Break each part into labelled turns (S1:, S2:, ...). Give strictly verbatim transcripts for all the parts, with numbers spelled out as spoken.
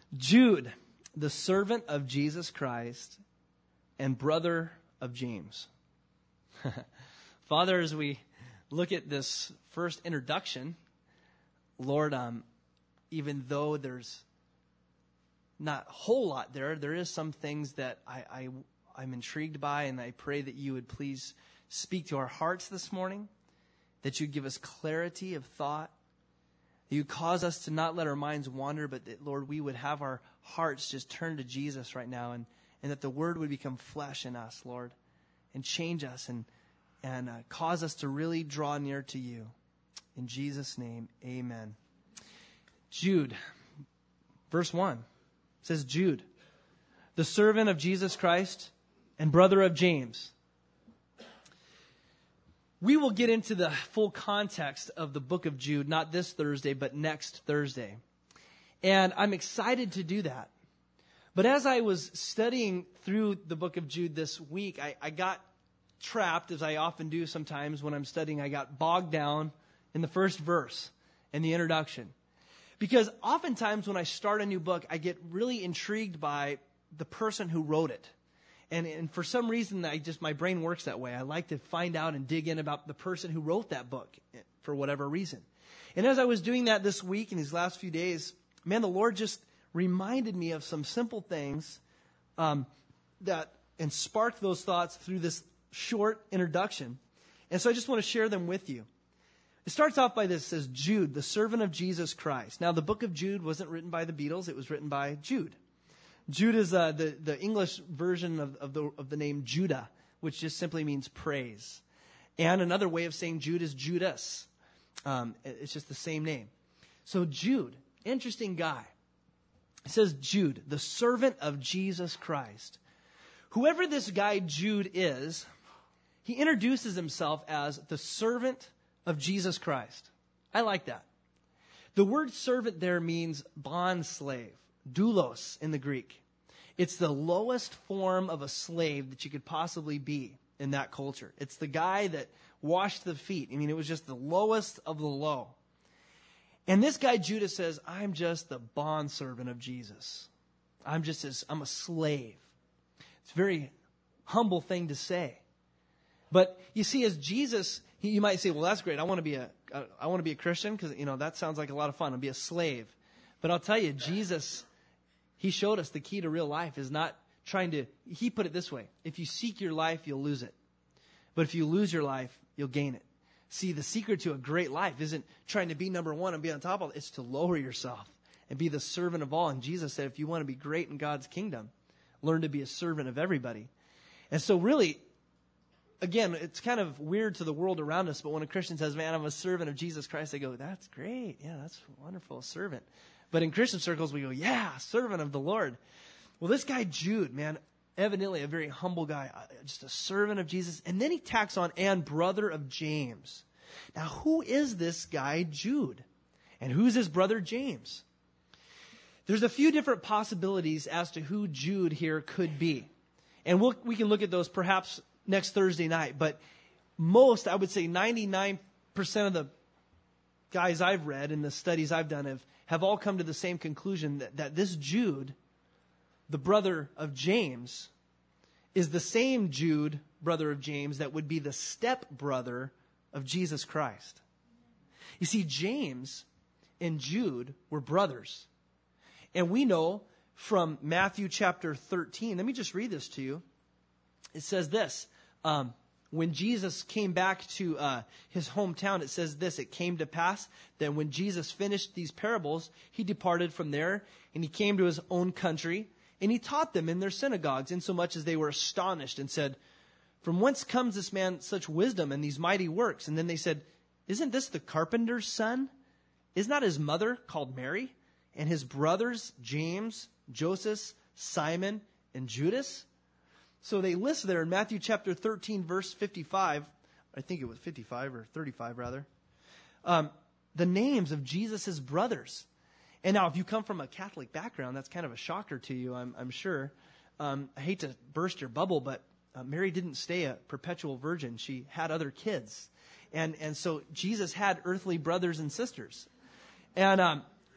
S1: Jude, the servant of Jesus Christ and brother of James. Father, as we look at this first introduction, Lord, um, even though there's not a whole lot there, there is some things that I, I, I'm intrigued by, and I pray that you would please speak to our hearts this morning, that you'd give us clarity of thought, that you cause us to not let our minds wander, but that, Lord, we would have our hearts just turn to Jesus right now, and, and that the Word would become flesh in us, Lord, and change us and, and uh, cause us to really draw near to you. In Jesus' name, amen. Jude, verse one, says Jude, the servant of Jesus Christ and brother of James. We will get into the full context of the book of Jude, not this Thursday, but next Thursday. And I'm excited to do that. But as I was studying through the book of Jude this week, I, I got trapped, as I often do sometimes when I'm studying. I got bogged down in the first verse in the introduction. Because oftentimes when I start a new book, I get really intrigued by the person who wrote it. And, and for some reason, I just my brain works that way. I like to find out and dig in about the person who wrote that book for whatever reason. And as I was doing that this week and these last few days, man, the Lord just reminded me of some simple things um, that and sparked those thoughts through this short introduction. And so I just want to share them with you. It starts off by this. It says, Jude, the servant of Jesus Christ. Now, the book of Jude wasn't written by the Beatles. It was written by Jude. Jude is uh, the, the English version of, of, the, of the name Judah, which just simply means praise. And another way of saying Jude is Judas. Um, it's just the same name. So Jude, interesting guy. It says Jude, the servant of Jesus Christ. Whoever this guy Jude is, he introduces himself as the servant of Jesus Christ. I like that. The word servant there means bond slave. Doulos in the Greek. It's the lowest form of a slave that you could possibly be in that culture. It's the guy that washed the feet. I mean, it was just the lowest of the low. And this guy Judas says, I'm just the bondservant of Jesus. I'm just as, I'm a slave. It's a very humble thing to say. But you see, as Jesus, he, you might say, well, that's great. I want to be a, I want to be a Christian because, you know, that sounds like a lot of fun. I'll be a slave. But I'll tell you, Jesus, he showed us the key to real life is not trying to, he put it this way, if you seek your life, you'll lose it. But if you lose your life, you'll gain it. See, the secret to a great life isn't trying to be number one and be on top of it. It's to lower yourself and be the servant of all. And Jesus said, if you want to be great in God's kingdom, learn to be a servant of everybody. And so really, again, it's kind of weird to the world around us, but when a Christian says, man, I'm a servant of Jesus Christ, they go, that's great. Yeah, that's wonderful, a servant. But in Christian circles, we go, yeah, servant of the Lord. Well, this guy Jude, man, evidently a very humble guy, just a servant of Jesus. And then he tacks on, and brother of James. Now, who is this guy Jude? And who's his brother James? There's a few different possibilities as to who Jude here could be. And we'll, we can look at those perhaps next Thursday night. But most, I would say ninety-nine percent of the guys I've read and the studies I've done have, have all come to the same conclusion that, that this Jude, the brother of James, is the same Jude, brother of James, that would be the step-brother of Jesus Christ. You see, James and Jude were brothers. And we know from Matthew chapter thirteen, let me just read this to you. It says this, um, when Jesus came back to uh, his hometown, it says this, it came to pass that when Jesus finished these parables, he departed from there and he came to his own country and he taught them in their synagogues, insomuch as they were astonished and said, from whence comes this man such wisdom and these mighty works? And then they said, isn't this the carpenter's son? Is not his mother called Mary? And his brothers, James, Joseph, Simon, and Judas? So they list there in Matthew chapter thirteen, verse fifty-five, I think it was fifty-five or thirty-five rather, um, the names of Jesus' brothers. And now if you come from a Catholic background, that's kind of a shocker to you, I'm, I'm sure. Um, I hate to burst your bubble, but uh, Mary didn't stay a perpetual virgin. She had other kids. And, and so Jesus had earthly brothers and sisters. And um,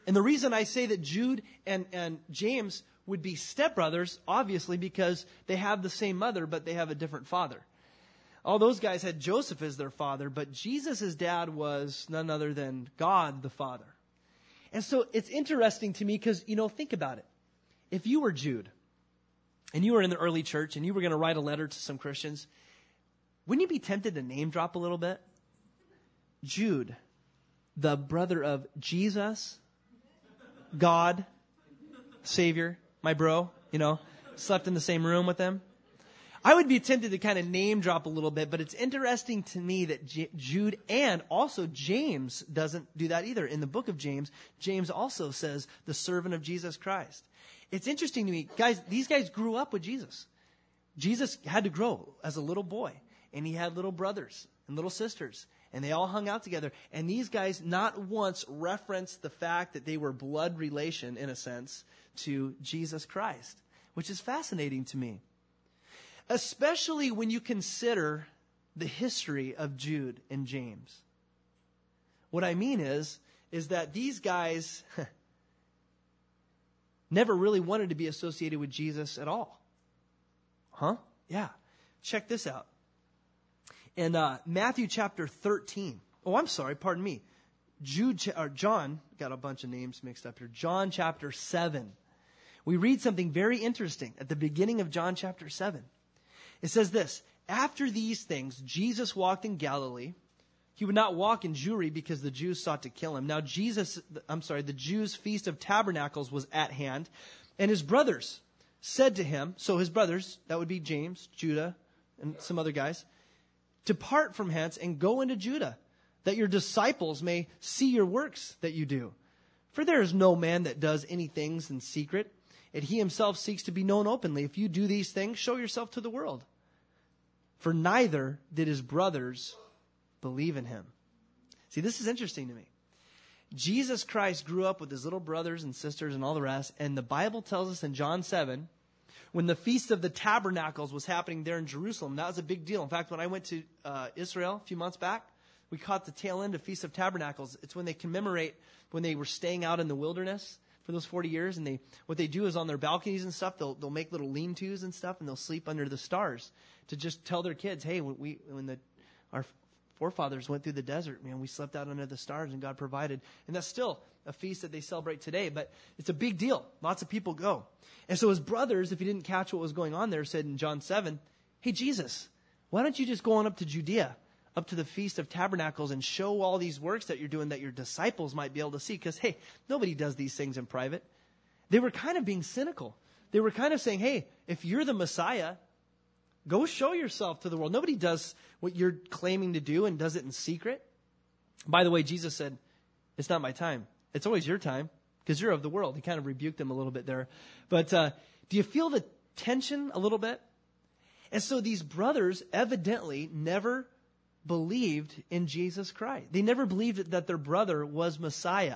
S1: And the reason I say that Jude and, and James would be stepbrothers, obviously, because they have the same mother, but they have a different father. All those guys had Joseph as their father, but Jesus' dad was none other than God the Father. And so it's interesting to me because, you know, think about it. If you were Jude, and you were in the early church, and you were going to write a letter to some Christians, wouldn't you be tempted to name drop a little bit? Jude, the brother of Jesus, God, Savior, my bro, you know, slept in the same room with them. I would be tempted to kind of name drop a little bit, but it's interesting to me that J- Jude and also James doesn't do that either. In the book of James, James also says the servant of Jesus Christ. It's interesting to me, guys, these guys grew up with Jesus. Jesus had to grow as a little boy, and he had little brothers and little sisters, and they all hung out together. And these guys not once referenced the fact that they were blood relation, in a sense, to Jesus Christ, which is fascinating to me. Especially when you consider the history of Jude and James. What I mean is, is that these guys never really wanted to be associated with Jesus at all. Huh? Yeah. Check this out. In uh, Matthew chapter thirteen. Oh, I'm sorry. Pardon me. Jude or John, got a bunch of names mixed up here. John chapter seven. We read something very interesting at the beginning of John chapter seven. It says this, after these things, Jesus walked in Galilee. He would not walk in Jewry because the Jews sought to kill him. Now Jesus, I'm sorry, the Jews' feast of tabernacles was at hand. And his brothers said to him, so his brothers, that would be James, Judah, and some other guys, depart from hence and go into Judah, that your disciples may see your works that you do. For there is no man that does any things in secret, and he himself seeks to be known openly. If you do these things, show yourself to the world. For neither did his brothers believe in him. See, this is interesting to me. Jesus Christ grew up with his little brothers and sisters and all the rest, and the Bible tells us in John seven, when the Feast of the Tabernacles was happening there in Jerusalem, that was a big deal. In fact, when I went to uh, Israel a few months back, we caught the tail end of Feast of Tabernacles. It's when they commemorate when they were staying out in the wilderness for those forty years, and they what they do is on their balconies and stuff, they'll they'll make little lean-tos and stuff, and they'll sleep under the stars to just tell their kids, hey, when we when the our forefathers went through the desert, man, we slept out under the stars and God provided. And that's still a feast that they celebrate today, but it's a big deal. Lots of people go. And so his brothers, if you didn't catch what was going on there, said in John seven, hey, Jesus, why don't you just go on up to Judea, up to the Feast of Tabernacles, and show all these works that you're doing that your disciples might be able to see? Because, hey, nobody does these things in private. They were kind of being cynical. They were kind of saying, hey, if you're the Messiah, go show yourself to the world. Nobody does what you're claiming to do and does it in secret. By the way, Jesus said, it's not my time. It's always your time because you're of the world. He kind of rebuked them a little bit there. But uh, do you feel the tension a little bit? And so these brothers evidently never believed in Jesus Christ. They never believed that their brother was Messiah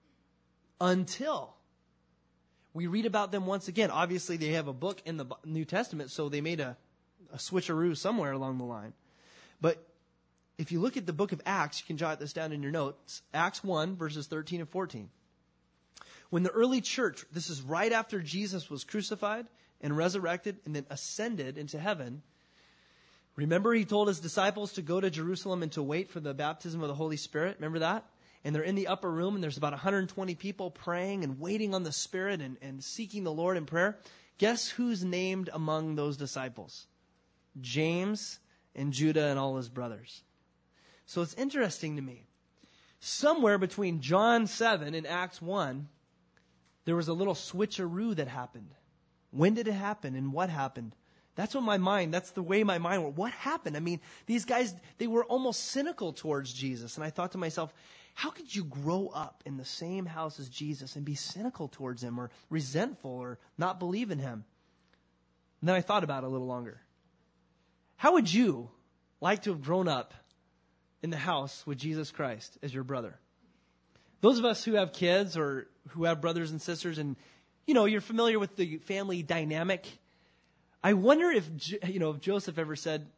S1: until we read about them once again. Obviously, they have a book in the New Testament, so they made a, a switcheroo somewhere along the line. But if you look at the book of Acts, you can jot this down in your notes. Acts one, verses thirteen and fourteen. When the early church, this is right after Jesus was crucified and resurrected and then ascended into heaven. Remember, he told his disciples to go to Jerusalem and to wait for the baptism of the Holy Spirit. Remember that? And they're in the upper room, and there's about one hundred twenty people praying and waiting on the Spirit and, and seeking the Lord in prayer. Guess who's named among those disciples? James and Judah and all his brothers. So it's interesting to me. Somewhere between John seven and Acts one, there was a little switcheroo that happened. When did it happen and what happened? That's what my mind, that's the way my mind went. What happened? I mean, these guys, they were almost cynical towards Jesus. And I thought to myself, how could you grow up in the same house as Jesus and be cynical towards him or resentful or not believe in him? And then I thought about it a little longer. How would you like to have grown up in the house with Jesus Christ as your brother? Those of us who have kids or who have brothers and sisters and, you know, you're familiar with the family dynamic. I wonder if, you know, if Joseph ever said,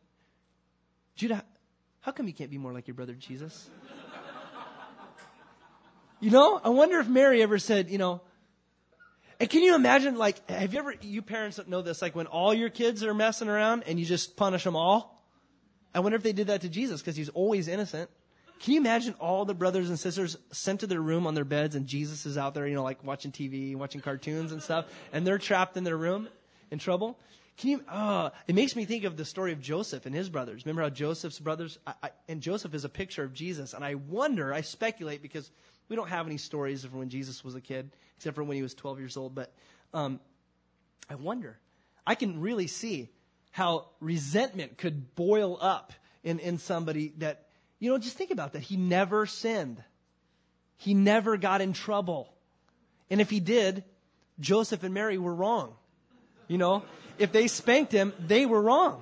S1: Judah, how come you can't be more like your brother Jesus? You know, I wonder if Mary ever said, you know, and can you imagine, like, have you ever, you parents know this, like when all your kids are messing around and you just punish them all? I wonder if they did that to Jesus because he's always innocent. Can you imagine all the brothers and sisters sent to their room on their beds and Jesus is out there, you know, like watching T V, watching cartoons and stuff, and they're trapped in their room in trouble? Can you, oh, it makes me think of the story of Joseph and his brothers. Remember how Joseph's brothers, I, I, and Joseph is a picture of Jesus. And I wonder, I speculate, because we don't have any stories of when Jesus was a kid, except for when he was twelve years old. But um, I wonder, I can really see how resentment could boil up in, in somebody that, you know, just think about that. He never sinned. He never got in trouble. And if he did, Joseph and Mary were wrong. You know, if they spanked him, they were wrong.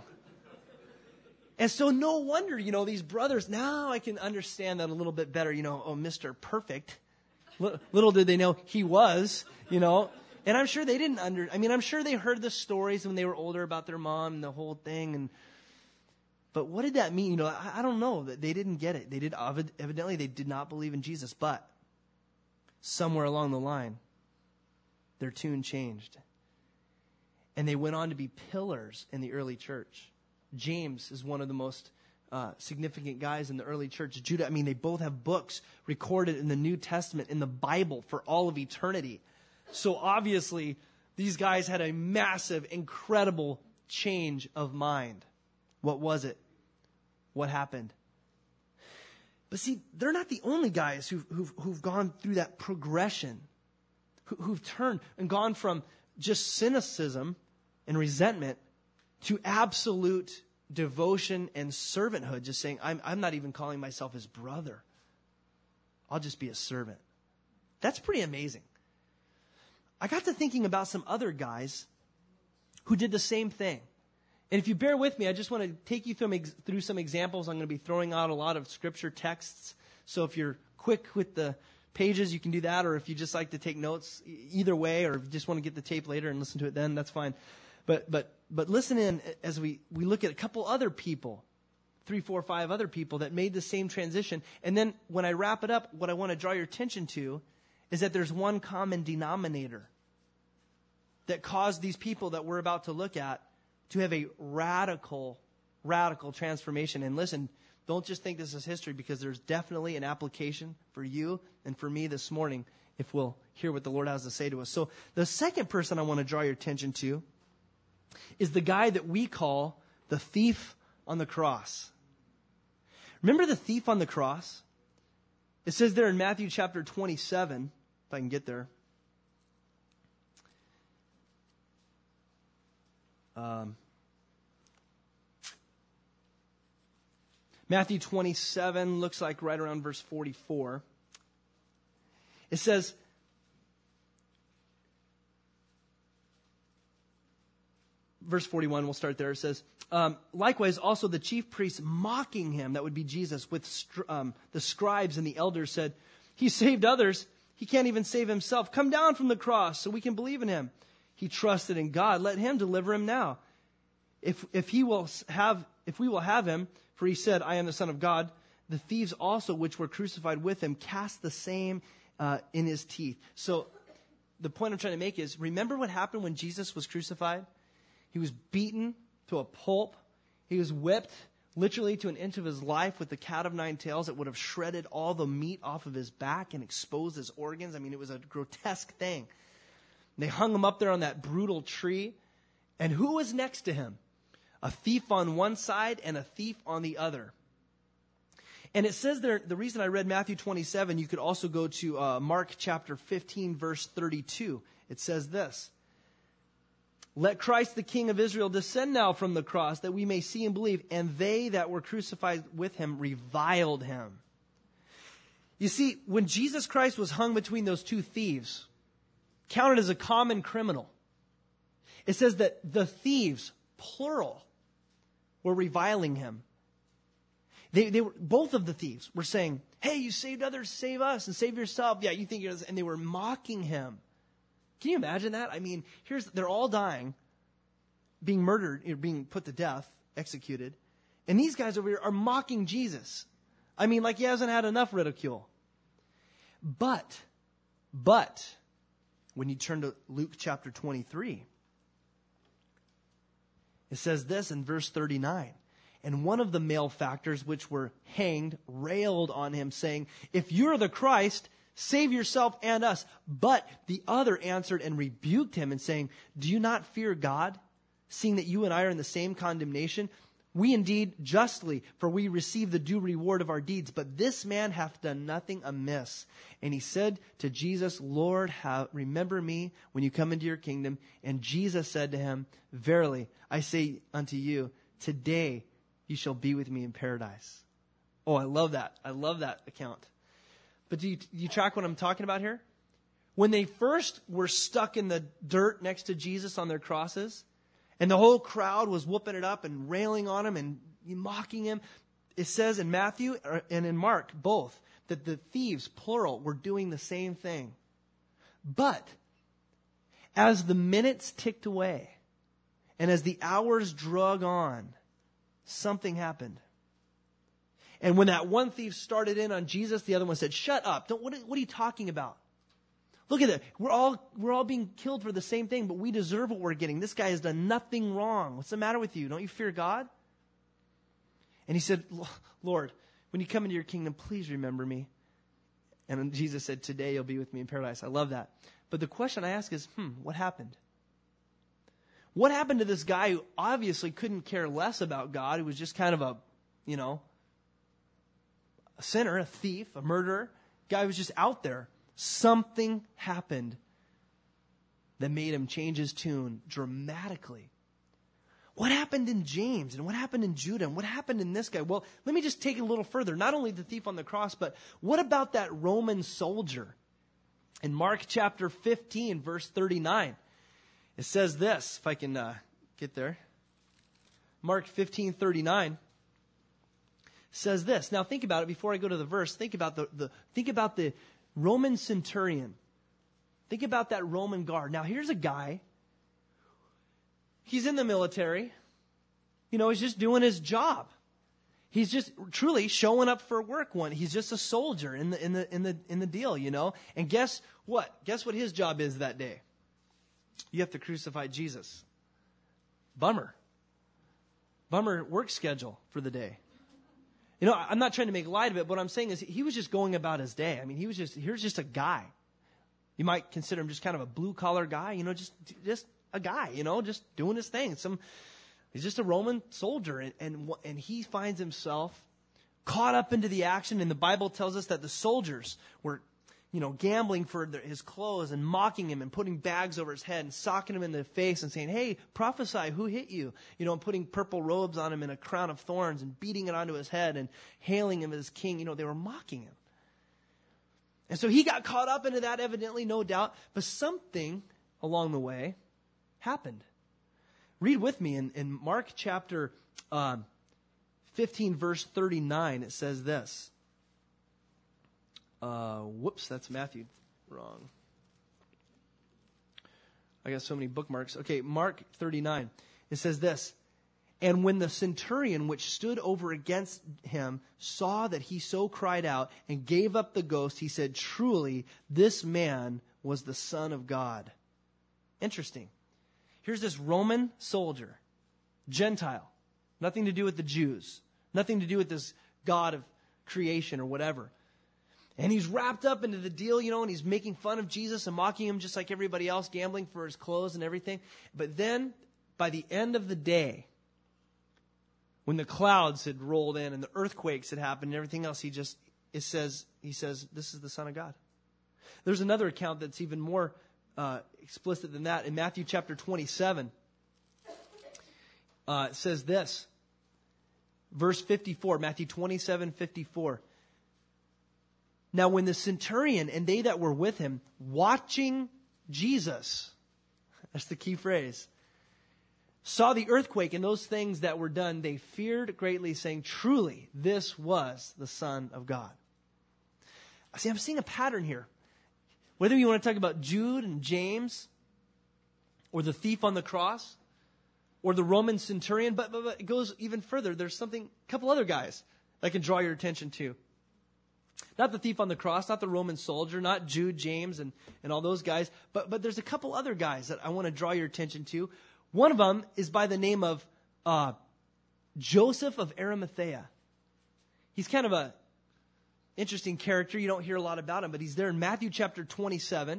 S1: And so no wonder, you know, these brothers, now I can understand that a little bit better. You know, oh, Mister Perfect. Little did they know he was, you know. And I'm sure they didn't under, I mean, I'm sure they heard the stories when they were older about their mom and the whole thing. And But what did that mean? You know, I, I don't know. They didn't get it. They did, evidently they did not believe in Jesus. But somewhere along the line, their tune changed. And they went on to be pillars in the early church. James is one of the most uh, significant guys in the early church. Judah, I mean, they both have books recorded in the New Testament, in the Bible, for all of eternity. So obviously, these guys had a massive, incredible change of mind. What was it? What happened? But see, they're not the only guys who've, who've, who've gone through that progression, who, who've turned and gone from just cynicism and resentment to absolute devotion and servanthood, just saying, I'm, I'm not even calling myself his brother. I'll just be a servant. That's pretty amazing. I got to thinking about some other guys who did the same thing. And if you bear with me, I just want to take you through, through some examples. I'm going to be throwing out a lot of scripture texts. So if you're quick with the pages, you can do that. Or if you just like to take notes, either way, or if you just want to get the tape later and listen to it then, that's fine. But but but listen in as we, we look at a couple other people, three, four, five other people that made the same transition. And then when I wrap it up, what I want to draw your attention to is that there's one common denominator that caused these people that we're about to look at to have a radical, radical transformation. And listen, don't just think this is history, because there's definitely an application for you and for me this morning if we'll hear what the Lord has to say to us. So the second person I want to draw your attention to is the guy that we call the thief on the cross. Remember the thief on the cross? It says there in Matthew chapter twenty-seven, if I can get there. Um, Matthew twenty-seven looks like right around verse forty-four. It says, verse forty-one, we'll start there. It says, um, likewise also the chief priests mocking him, that would be Jesus, with um, the scribes and the elders said, he saved others, he can't even save himself. Come down from the cross so we can believe in him. He trusted in God. Let him deliver him now. If if he will have, if we will have him, for he said, I am the Son of God. The thieves also, which were crucified with him, cast the same uh, in his teeth. So the point I'm trying to make is, remember what happened when Jesus was crucified? He was beaten to a pulp. He was whipped literally to an inch of his life with the cat of nine tails that would have shredded all the meat off of his back and exposed his organs. I mean, it was a grotesque thing. They hung him up there on that brutal tree. And who was next to him? A thief on one side and a thief on the other. And it says there, the reason I read Matthew twenty-seven, you could also go to uh, Mark chapter fifteen, verse thirty-two. It says this. Let Christ the King of Israel descend now from the cross, that we may see and believe. And they that were crucified with him reviled him. You see, when Jesus Christ was hung between those two thieves, counted as a common criminal, it says that the thieves, plural, were reviling him. They, they were, both of the thieves were saying, hey, you saved others, save us, and save yourself. Yeah, you think you're, and they were mocking him. Can you imagine that? I mean, here's, they're all dying, being murdered, being put to death, executed. And these guys over here are mocking Jesus. I mean, like he hasn't had enough ridicule. But, but, when you turn to Luke chapter twenty-three, it says this in verse thirty-nine. And one of the malefactors which were hanged railed on him, saying, if you're the Christ, save yourself and us. But the other answered and rebuked him and saying, do you not fear God, seeing that you and I are in the same condemnation? We indeed justly, for we receive the due reward of our deeds. But this man hath done nothing amiss. And he said to Jesus, Lord, have, remember me when you come into your kingdom. And Jesus said to him, verily, I say unto you, today you shall be with me in paradise. Oh, I love that. I love that account. But do you, do you track what I'm talking about here? When they first were stuck in the dirt next to Jesus on their crosses, and the whole crowd was whooping it up and railing on him and mocking him, it says in Matthew and in Mark both that the thieves, plural, were doing the same thing. But as the minutes ticked away and as the hours drug on, something happened. And when that one thief started in on Jesus, the other one said, shut up. Don't, what, are, what are you talking about? Look at that. We're all, we're all being killed for the same thing, but we deserve what we're getting. This guy has done nothing wrong. What's the matter with you? Don't you fear God? And he said, Lord, when you come into your kingdom, please remember me. And Jesus said, today you'll be with me in paradise. I love that. But the question I ask is, hmm, what happened? What happened to this guy who obviously couldn't care less about God, who was just kind of a, you know, a sinner, a thief, a murderer, guy who was just out there? Something happened that made him change his tune dramatically. What happened in James and what happened in Judah and what happened in this guy? Well, let me just take it a little further. Not only the thief on the cross, but what about that Roman soldier? In Mark chapter fifteen, verse thirty-nine, it says this, if I can uh, get there. Mark fifteen thirty-nine says this. Now think about it before I go to the verse. Think about the, the think about the Roman centurion. Think about that Roman guard. Now here's a guy. He's in the military. You know, he's just doing his job. He's just truly showing up for work one. He's just a soldier in the in the in the in the deal, you know. And guess what? Guess what his job is that day? You have to crucify Jesus. Bummer. Bummer work schedule for the day. You know, I'm not trying to make light of it, but what I'm saying is he was just going about his day. I mean, he was just, here's just a guy. You might consider him just kind of a blue-collar guy, you know, just just a guy, you know, just doing his thing. Some, he's just a Roman soldier, and, and, and he finds himself caught up into the action, and the Bible tells us that the soldiers were, you know, gambling for their, his clothes and mocking him and putting bags over his head and socking him in the face and saying, hey, prophesy, who hit you? You know, and putting purple robes on him and a crown of thorns and beating it onto his head and hailing him as king. You know, they were mocking him. And so he got caught up into that, evidently, no doubt. But something along the way happened. Read with me in, in Mark chapter um, fifteen, verse thirty-nine. It says this. Uh, whoops, that's Matthew. Wrong. I got so many bookmarks. Okay, Mark thirty-nine. It says this. And when the centurion which stood over against him saw that he so cried out and gave up the ghost, he said, truly, this man was the Son of God. Interesting. Here's this Roman soldier, Gentile, nothing to do with the Jews, nothing to do with this God of creation or whatever. And he's wrapped up into the deal, you know, and he's making fun of Jesus and mocking him just like everybody else, gambling for his clothes and everything. But then, by the end of the day, when the clouds had rolled in and the earthquakes had happened and everything else, he just, it says, he says, this is the Son of God. There's another account that's even more uh, explicit than that. In Matthew chapter twenty-seven, uh, it says this, verse fifty-four, Matthew twenty-seven, fifty-four. Now when the centurion and they that were with him, watching Jesus, that's the key phrase, saw the earthquake and those things that were done, they feared greatly, saying, truly, this was the Son of God. See, I'm seeing a pattern here. Whether you want to talk about Jude and James, or the thief on the cross, or the Roman centurion, but, but, but it goes even further. There's something, a couple other guys I can draw your attention to. Not the thief on the cross, not the Roman soldier, not Jude, James, and, and all those guys. But, but there's a couple other guys that I want to draw your attention to. One of them is by the name of uh, Joseph of Arimathea. He's kind of a interesting character. You don't hear a lot about him, but he's there in Matthew chapter twenty-seven,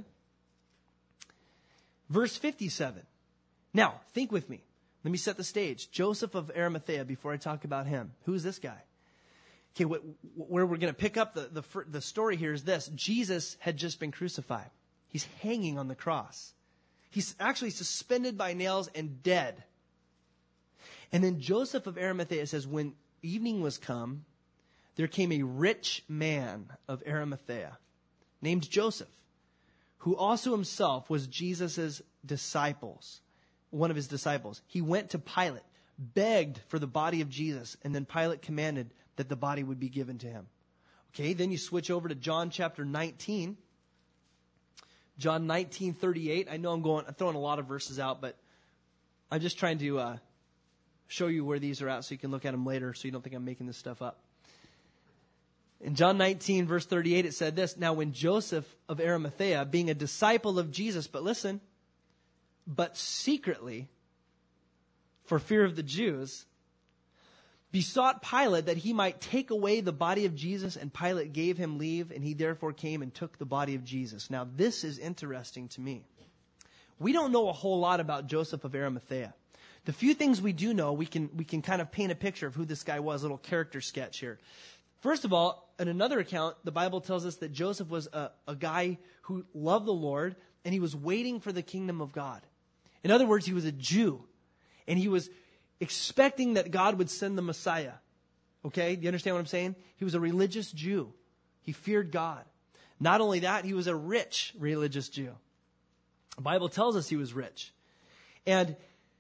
S1: verse fifty-seven. Now, think with me. Let me set the stage. Joseph of Arimathea, before I talk about him. Who is this guy? Okay, wh- where we're going to pick up the, the, the story here is this. Jesus had just been crucified. He's hanging on the cross. He's actually suspended by nails and dead. And then Joseph of Arimathea says, when evening was come, there came a rich man of Arimathea named Joseph, who also himself was Jesus' disciples, one of his disciples. He went to Pilate, begged for the body of Jesus, and then Pilate commanded that the body would be given to him. Okay, then you switch over to John chapter nineteen. John nineteen thirty-eight. I know I'm going, I'm throwing a lot of verses out, but I'm just trying to uh, show you where these are at so you can look at them later so you don't think I'm making this stuff up. In John nineteen, verse thirty-eight, it said this, now when Joseph of Arimathea, being a disciple of Jesus, but listen, but secretly, for fear of the Jews, besought Pilate that he might take away the body of Jesus, and Pilate gave him leave, and he therefore came and took the body of Jesus. Now, this is interesting to me. We don't know a whole lot about Joseph of Arimathea. The few things we do know, we can we can kind of paint a picture of who this guy was, a little character sketch here. First of all, in another account, the Bible tells us that Joseph was a, a guy who loved the Lord, and he was waiting for the kingdom of God. In other words, he was a Jew, and he was expecting that God would send the Messiah. Okay? Do you understand what I'm saying? He was a religious Jew. He feared God. Not only that, he was a rich religious Jew. The Bible tells us he was rich. And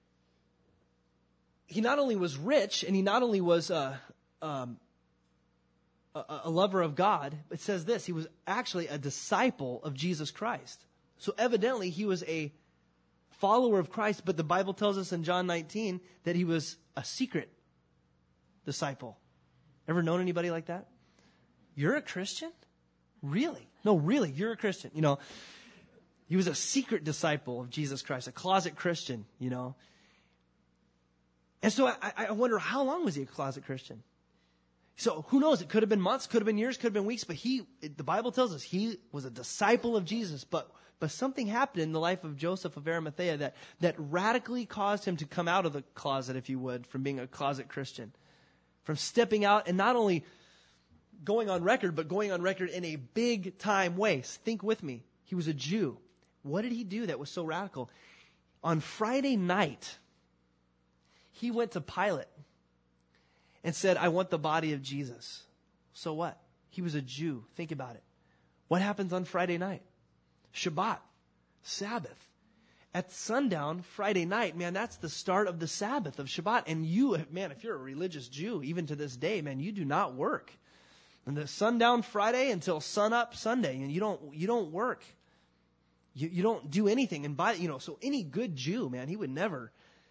S1: he not only was rich, and he not only was a, um, a, a lover of God, it says this, he was actually a disciple of Jesus Christ. So evidently he was a follower of Christ, but the Bible tells us in John nineteen that he was a secret disciple. Ever known anybody like that? You're a Christian? Really? No, really, you're a Christian. You know, he was a secret disciple of Jesus Christ, a closet Christian, you know. And so I, I wonder, how long was he a closet Christian? So who knows? It could have been months, could have been years, could have been weeks, but he, it, the Bible tells us he was a disciple of Jesus, but But something happened in the life of Joseph of Arimathea that, that radically caused him to come out of the closet, if you would, from being a closet Christian. From stepping out and not only going on record, but going on record in a big time way. Think with me. He was a Jew. What did he do that was so radical? On Friday night, he went to Pilate and said, I want the body of Jesus. So what? He was a Jew. Think about it. What happens on Friday night? Shabbat, Sabbath. At sundown, Friday night, man, that's the start of the Sabbath of Shabbat. And you, man, if you're a religious Jew, even to this day, man, you do not work. And the sundown Friday until sunup Sunday, and you don't you don't work. You you don't do anything. And by you know, so any good Jew, man, he would never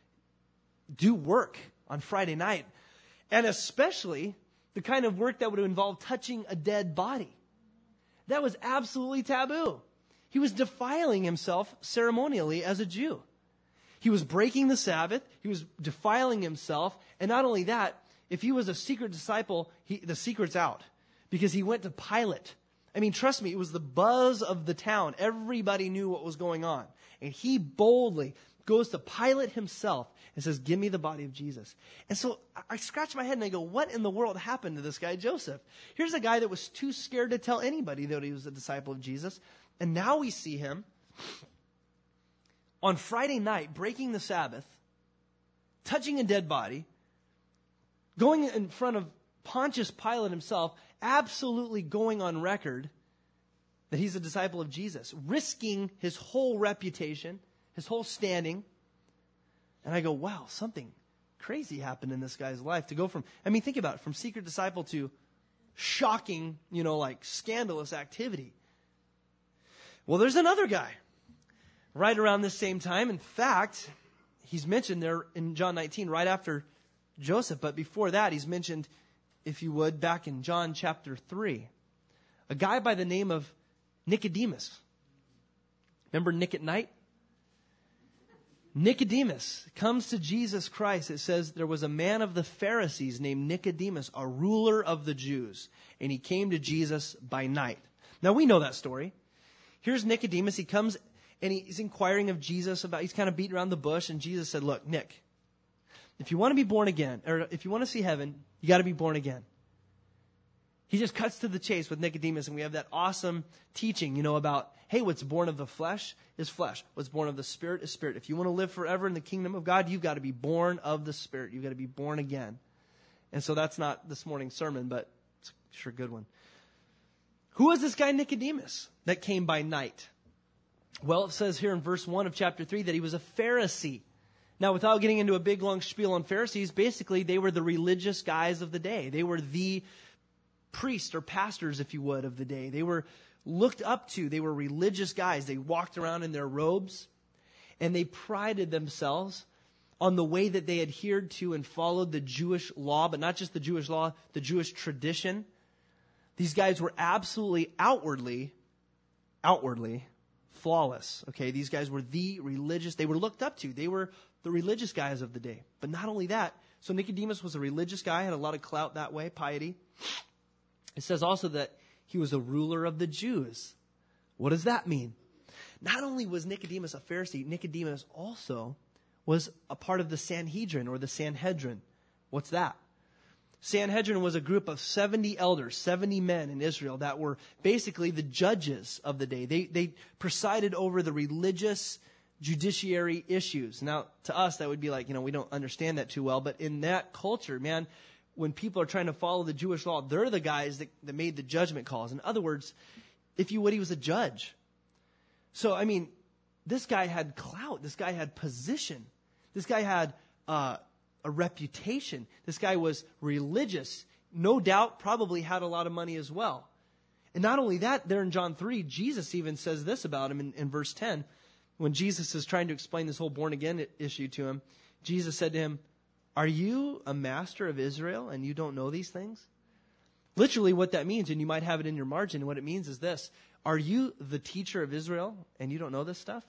S1: do work on Friday night. And especially the kind of work that would involve touching a dead body. That was absolutely taboo. He was defiling himself ceremonially as a Jew. He was breaking the Sabbath. He was defiling himself. And not only that, if he was a secret disciple, he, the secret's out. Because he went to Pilate. I mean, trust me, it was the buzz of the town. Everybody knew what was going on. And he boldly goes to Pilate himself and says, give me the body of Jesus. And so I scratch my head and I go, what in the world happened to this guy, Joseph? Here's a guy that was too scared to tell anybody that he was a disciple of Jesus. And now we see him on Friday night breaking the Sabbath, touching a dead body, going in front of Pontius Pilate himself, absolutely going on record that he's a disciple of Jesus, risking his whole reputation, his whole standing. And I go, wow, something crazy happened in this guy's life to go from, I mean, think about it, from secret disciple to shocking, you know, like scandalous activity. Well, there's another guy right around this same time. In fact, he's mentioned there in John nineteen right after Joseph. But before that, he's mentioned, if you would, back in John chapter three. A guy by the name of Nicodemus. Remember Nick at Night? Nicodemus comes to Jesus Christ. It says there was a man of the Pharisees named Nicodemus, a ruler of the Jews. And he came to Jesus by night. Now we know that story. Here's Nicodemus. He comes and he's inquiring of Jesus about, he's kind of beating around the bush. And Jesus said, look, Nick, if you want to be born again, or if you want to see heaven, you got to be born again. He just cuts to the chase with Nicodemus, and we have that awesome teaching, you know, about, hey, what's born of the flesh is flesh. What's born of the Spirit is spirit. If you want to live forever in the kingdom of God, you've got to be born of the Spirit. You've got to be born again. And so that's not this morning's sermon, but it's a sure good one. Who was this guy Nicodemus that came by night? Well, it says here in verse one of chapter three that he was a Pharisee. Now, without getting into a big, long spiel on Pharisees, basically they were the religious guys of the day. They were the priests or pastors, if you would, of the day. They were looked up to. They were religious guys. They walked around in their robes, and they prided themselves on the way that they adhered to and followed the Jewish law, but not just the Jewish law, the Jewish tradition. These guys were absolutely outwardly, outwardly flawless. Okay, these guys were the religious, they were looked up to. They were the religious guys of the day. But not only that, so Nicodemus was a religious guy, had a lot of clout that way, piety. It says also that he was a ruler of the Jews. What does that mean? Not only was Nicodemus a Pharisee, Nicodemus also was a part of the Sanhedrin or the Sanhedrin. What's that? Sanhedrin was a group of seventy elders, seventy men in Israel that were basically the judges of the day. They, they presided over the religious judiciary issues. Now, to us, that would be like, you know, we don't understand that too well. But in that culture, man, when people are trying to follow the Jewish law, they're the guys that, that made the judgment calls. In other words, if you would, he was a judge. So, I mean, this guy had clout. This guy had position. This guy had uh, a reputation. This guy was religious. No doubt probably had a lot of money as well. And not only that, there in John three, Jesus even says this about him in, in verse ten. When Jesus is trying to explain this whole born-again issue to him, Jesus said to him, are you a master of Israel and you don't know these things? Literally what that means, and you might have it in your margin, what it means is this. Are you the teacher of Israel and you don't know this stuff?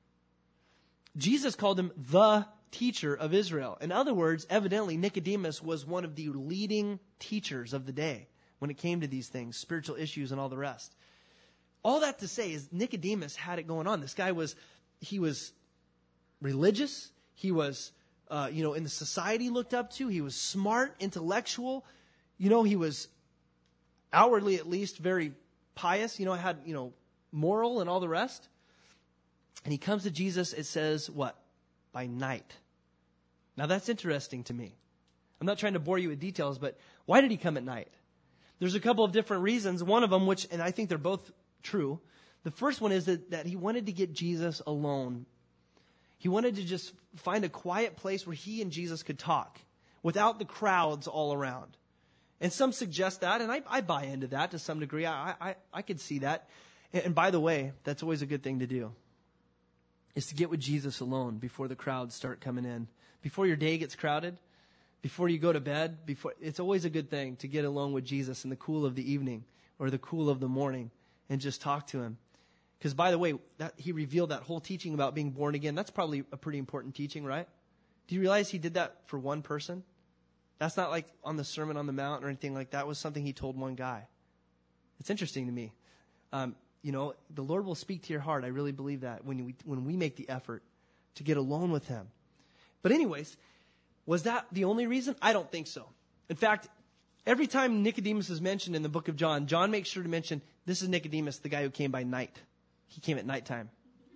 S1: Jesus called him the teacher of Israel. In other words, evidently Nicodemus was one of the leading teachers of the day when it came to these things, spiritual issues and all the rest. All that to say is Nicodemus had it going on. This guy was, he was religious. He was Uh, you know, in the society looked up to. He was smart, intellectual. You know, he was outwardly at least very pious. You know, had, you know, moral and all the rest. And he comes to Jesus, it says, what? By night. Now that's interesting to me. I'm not trying to bore you with details, but why did he come at night? There's a couple of different reasons. One of them, which, and I think they're both true. The first one is that, that he wanted to get Jesus alone. He wanted to just find a quiet place where he and Jesus could talk without the crowds all around. And some suggest that, and I, I buy into that to some degree. I, I, I could see that. And, and by the way, that's always a good thing to do, is to get with Jesus alone before the crowds start coming in. Before your day gets crowded, before you go to bed, before it's always a good thing to get alone with Jesus in the cool of the evening or the cool of the morning and just talk to him. Because, by the way, that, he revealed that whole teaching about being born again. That's probably a pretty important teaching, right? Do you realize he did that for one person? That's not like on the Sermon on the Mount or anything like that. It was something he told one guy. It's interesting to me. Um, you know, the Lord will speak to your heart. I really believe that when we, when we make the effort to get alone with him. But anyways, was that the only reason? I don't think so. In fact, every time Nicodemus is mentioned in the book of John, John makes sure to mention, this is Nicodemus, the guy who came by night. He came at nighttime.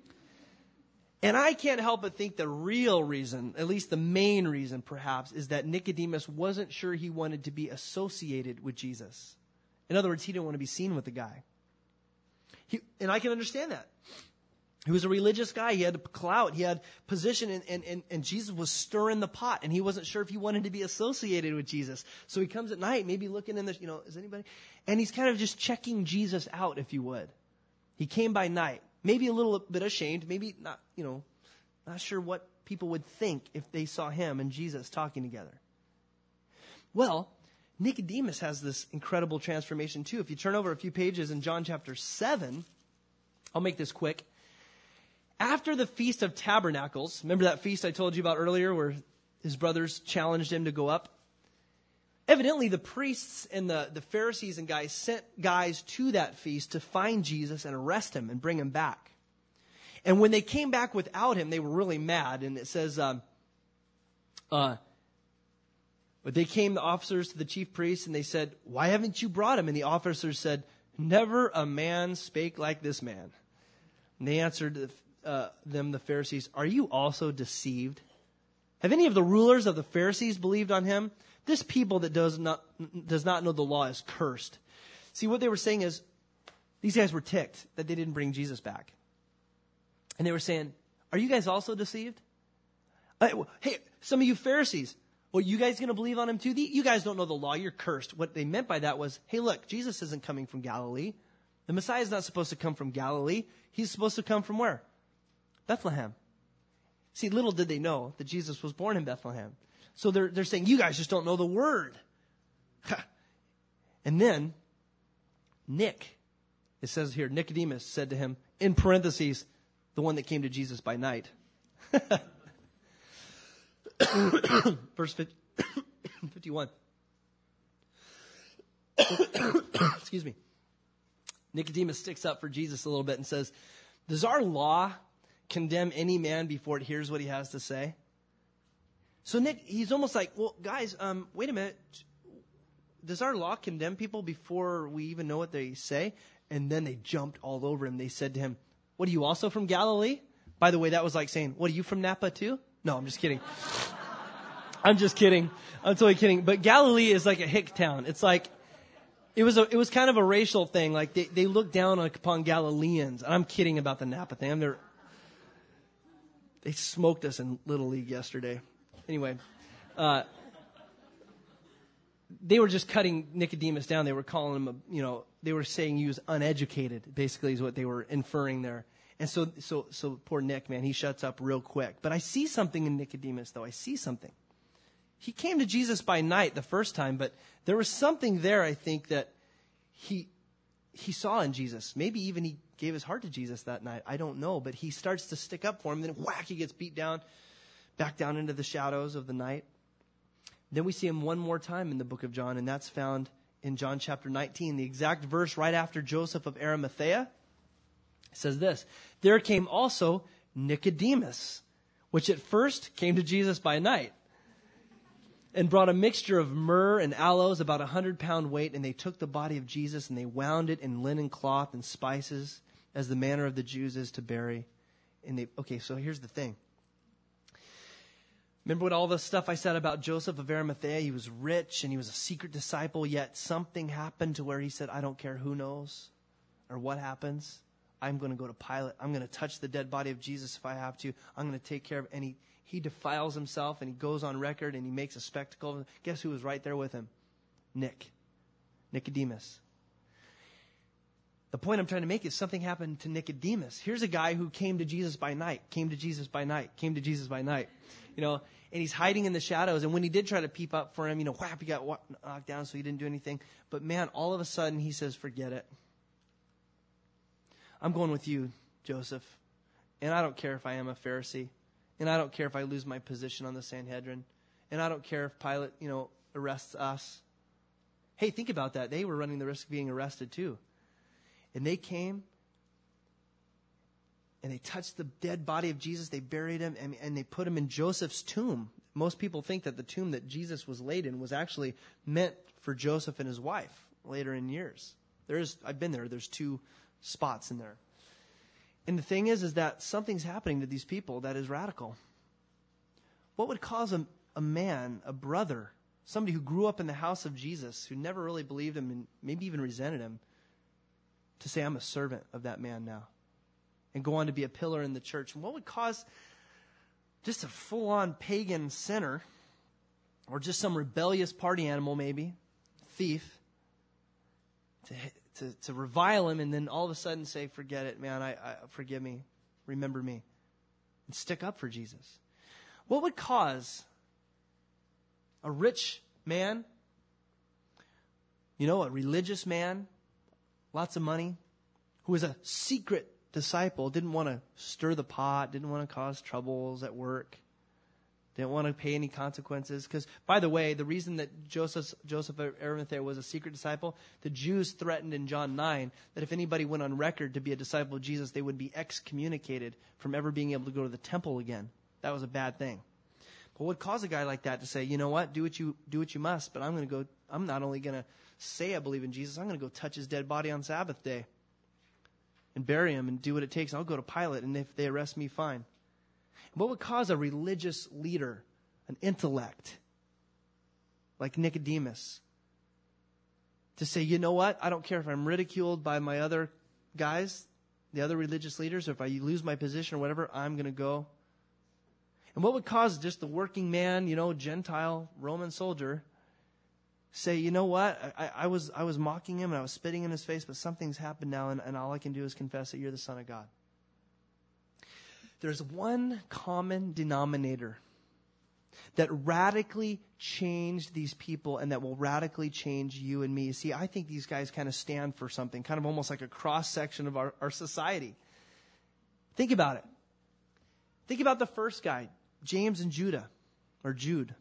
S1: And I can't help but think the real reason, at least the main reason perhaps, is that Nicodemus wasn't sure he wanted to be associated with Jesus. In other words, he didn't want to be seen with the guy. He, and I can understand that. He was a religious guy. He had clout. He had position. And, and, and, and Jesus was stirring the pot. And he wasn't sure if he wanted to be associated with Jesus. So he comes at night, maybe looking in the, you know, is anybody? And he's kind of just checking Jesus out, if you would. He came by night, maybe a little bit ashamed, maybe not, you know, not sure what people would think if they saw him and Jesus talking together. Well, Nicodemus has this incredible transformation too. If you turn over a few pages in John chapter seven, I'll make this quick. After the Feast of Tabernacles, remember that feast I told you about earlier where his brothers challenged him to go up? Evidently, the priests and the, the Pharisees and guys sent guys to that feast to find Jesus and arrest him and bring him back. And when they came back without him, they were really mad. And it says, um, uh, but they came, the officers, to the chief priests, and they said, "Why haven't you brought him?" And the officers said, "Never a man spake like this man." And they answered uh, them, the Pharisees, "Are you also deceived? Have any of the rulers of the Pharisees believed on him? This people that does not does not know the law is cursed." See, what they were saying is, these guys were ticked that they didn't bring Jesus back. And they were saying, "Are you guys also deceived? Uh, hey, some of you Pharisees, well, you guys going to believe on him too? You guys don't know the law. You're cursed." What they meant by that was, hey, look, Jesus isn't coming from Galilee. The Messiah is not supposed to come from Galilee. He's supposed to come from where? Bethlehem. See, little did they know that Jesus was born in Bethlehem. So they're, they're saying, you guys just don't know the word. And then Nick, it says here, Nicodemus said to him, in parentheses, the one that came to Jesus by night. Verse fifty-one. Excuse me. Nicodemus sticks up for Jesus a little bit and says, "Does our law condemn any man before it hears what he has to say?" So Nick, he's almost like, well, guys, um, wait a minute. Does our law condemn people before we even know what they say? And then they jumped all over him. They said to him, "What, are you also from Galilee?" By the way, that was like saying, "What, are you from Napa too?" No, I'm just kidding. I'm just kidding. I'm totally kidding. But Galilee is like a hick town. It's like, it was a, it was kind of a racial thing. Like they, they looked down upon Galileans. And I'm kidding about the Napa thing. I'm there. They smoked us in Little League yesterday. Anyway, uh, they were just cutting Nicodemus down. They were calling him, a, you know, they were saying he was uneducated, basically is what they were inferring there. And so, so, so poor Nick, man, he shuts up real quick. But I see something in Nicodemus, though. I see something. He came to Jesus by night the first time, but there was something there, I think, that he he saw in Jesus. Maybe even he gave his heart to Jesus that night. I don't know. But he starts to stick up for him. Then whack, he gets beat down, back down into the shadows of the night. Then we see him one more time in the book of John, and that's found in John chapter nineteen, the exact verse right after Joseph of Arimathea. It says this, "There came also Nicodemus, which at first came to Jesus by night, and brought a mixture of myrrh and aloes, about a hundred pound weight, and they took the body of Jesus, and they wound it in linen cloth and spices, as the manner of the Jews is to bury." And they, okay, so here's the thing. Remember what all the stuff I said about Joseph of Arimathea? He was rich, and he was a secret disciple, yet something happened to where he said, "I don't care who knows or what happens. I'm going to go to Pilate. I'm going to touch the dead body of Jesus if I have to. I'm going to take care of it." And he, he defiles himself, and he goes on record, and he makes a spectacle. Guess who was right there with him? Nick. Nicodemus. The point I'm trying to make is something happened to Nicodemus. Here's a guy who came to Jesus by night, came to Jesus by night, came to Jesus by night. You know, and he's hiding in the shadows. And when he did try to peep up for him, you know, whap, he got knocked down, so he didn't do anything. But man, all of a sudden he says, "Forget it. I'm going with you, Joseph. And I don't care if I am a Pharisee. And I don't care if I lose my position on the Sanhedrin. And I don't care if Pilate, you know, arrests us." Hey, think about that. They were running the risk of being arrested too. And they came and they touched the dead body of Jesus. They buried him and, and they put him in Joseph's tomb. Most people think that the tomb that Jesus was laid in was actually meant for Joseph and his wife later in years. There is, I've been there. There's two spots in there. And the thing is, is that something's happening to these people that is radical. What would cause a, a man, a brother, somebody who grew up in the house of Jesus, who never really believed him and maybe even resented him, to say, "I'm a servant of that man now," and go on to be a pillar in the church? And what would cause just a full-on pagan sinner, or just some rebellious party animal maybe, thief, to To, to revile him and then all of a sudden say, "Forget it, man, I, I forgive me, remember me," and stick up for Jesus? What would cause a rich man, You know, a religious man, lots of money, who was a secret disciple, didn't want to stir the pot, didn't want to cause troubles at work, didn't want to pay any consequences. Because, by the way, the reason that Joseph, Joseph of Arimathea was a secret disciple, the Jews threatened in John nine that if anybody went on record to be a disciple of Jesus, they would be excommunicated from ever being able to go to the temple again. That was a bad thing. But what would cause a guy like that to say, you know what, do what you do what you must, but I'm going to go, I'm not only going to say I believe in Jesus, I'm going to go touch his dead body on Sabbath day and bury him and do what it takes. I'll go to Pilate, and if they arrest me, fine. What would cause a religious leader, an intellect, like Nicodemus, to say, you know what, I don't care if I'm ridiculed by my other guys, the other religious leaders, or if I lose my position or whatever, I'm going to go. And what would cause just the working man, you know, Gentile Roman soldier, say, you know what, I, I was I was mocking him and I was spitting in his face, but something's happened now, and, and all I can do is confess that you're the Son of God. There's one common denominator that radically changed these people and that will radically change you and me. You see, I think these guys kind of stand for something, kind of almost like a cross-section of our, our society. Think about it. Think about the first guy, James and Judah, or Jude.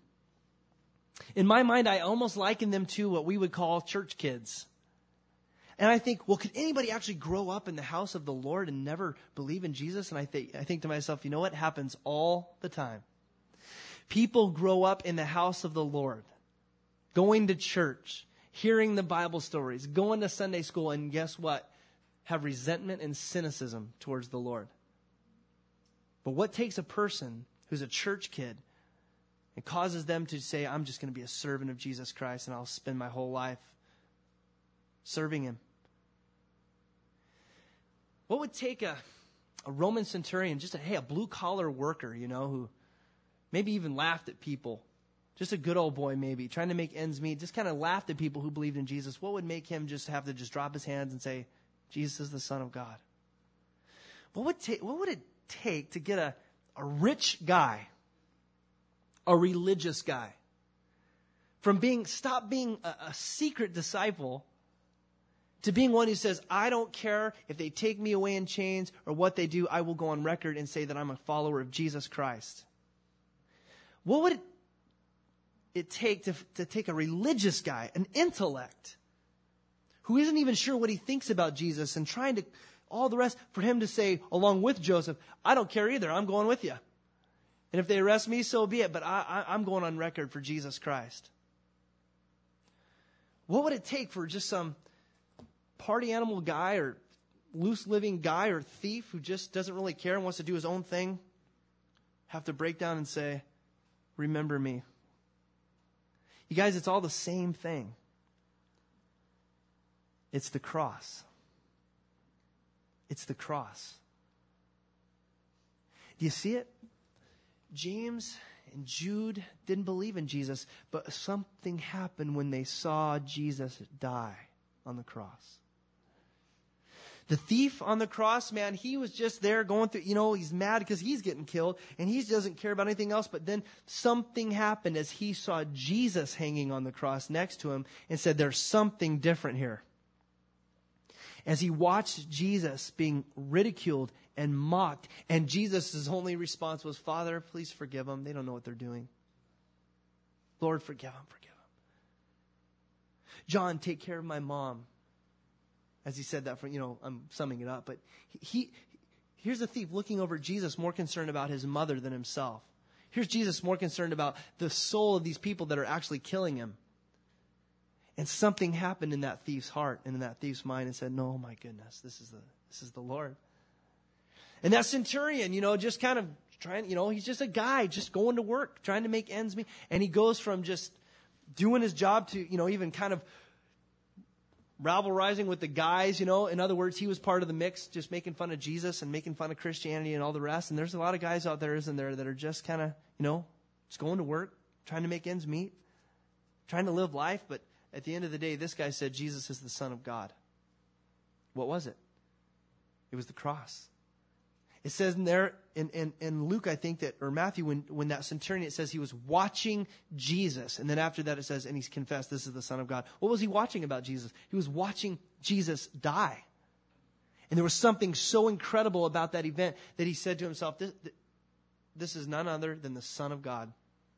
S1: In my mind, I almost liken them to what we would call church kids. And I think, well, could anybody actually grow up in the house of the Lord and never believe in Jesus? And I think, I think to myself, you know what? It happens all the time. People grow up in the house of the Lord, going to church, hearing the Bible stories, going to Sunday school, and guess what? Have resentment and cynicism towards the Lord. But what takes a person who's a church kid and causes them to say, I'm just going to be a servant of Jesus Christ and I'll spend my whole life serving him? What would take a, a Roman centurion, just a, hey, a blue-collar worker, you know, who maybe even laughed at people, just a good old boy maybe, trying to make ends meet, just kind of laughed at people who believed in Jesus? What would make him just have to just drop his hands and say, Jesus is the Son of God? What would, ta- what would it take to get a, a rich guy, a religious guy, from being, stop being a, a secret disciple to being one who says, I don't care if they take me away in chains or what they do, I will go on record and say that I'm a follower of Jesus Christ? What would it, it take to, to take a religious guy, an intellect, who isn't even sure what he thinks about Jesus and trying to, all the rest, for him to say, along with Joseph, I don't care either, I'm going with you. And if they arrest me, so be it, but I, I, I'm going on record for Jesus Christ. What would it take for just some party animal guy or loose living guy or thief who just doesn't really care and wants to do his own thing have to break down and say, remember me? You guys, it's all the same thing. It's the cross. It's the cross. Do you see it? James and Jude didn't believe in Jesus, but something happened when they saw Jesus die on the cross. The thief on the cross, man, he was just there going through, you know, he's mad because he's getting killed and he doesn't care about anything else. But then something happened as he saw Jesus hanging on the cross next to him and said, there's something different here. As he watched Jesus being ridiculed and mocked, and Jesus' only response was, Father, please forgive them. They don't know what they're doing. Lord, forgive them, forgive them. John, take care of my mom. As he said that, for, you know, I'm summing it up. But he, he here's the thief looking over at Jesus, more concerned about his mother than himself. Here's Jesus more concerned about the soul of these people that are actually killing him. And something happened in that thief's heart and in that thief's mind and said, no, my goodness, this is the this is the Lord. And that centurion, you know, just kind of trying, you know, he's just a guy just going to work, trying to make ends meet. And he goes from just doing his job to, you know, even kind of rabble-rising with the guys, you know. In other words, he was part of the mix, just making fun of Jesus and making fun of Christianity and all the rest. And there's a lot of guys out there, isn't there, that are just kind of, you know, just going to work, trying to make ends meet, trying to live life. But at the end of the day, this guy said Jesus is the Son of God. What was it? It was the cross. It says in there, in, in, in Luke, I think that, or Matthew, when, when that centurion, it says he was watching Jesus. And then after that it says, and he's confessed, this is the Son of God. What was he watching about Jesus? He was watching Jesus die. And there was something so incredible about that event that he said to himself, this, this is none other than the Son of God.